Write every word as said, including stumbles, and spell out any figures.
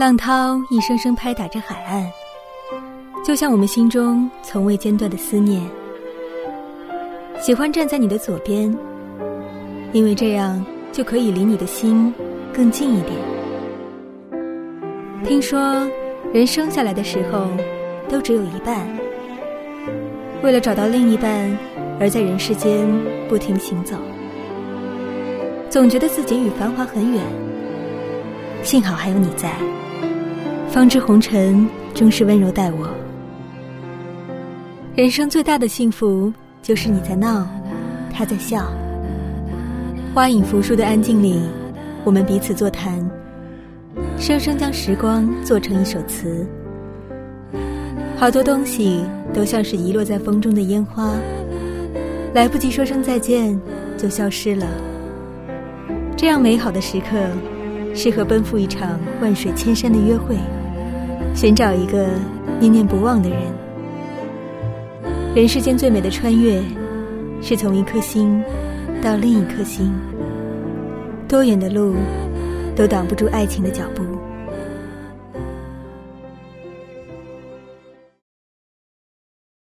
浪涛一声声拍打着海岸，就像我们心中从未间断的思念。喜欢站在你的左边，因为这样就可以离你的心更近一点。听说人生下来的时候都只有一半，为了找到另一半而在人世间不停行走，总觉得自己与繁华很远，幸好还有你在，方知红尘终是温柔待我。人生最大的幸福就是你在闹，他在笑。花影扶疏的安静里，我们彼此座谈，生生将时光做成一首词。好多东西都像是遗落在风中的烟花，来不及说声再见就消失了。这样美好的时刻，适合奔赴一场万水千山的约会，寻找一个念念不忘的人。人世间最美的穿越，是从一颗心到另一颗心，多远的路都挡不住爱情的脚步。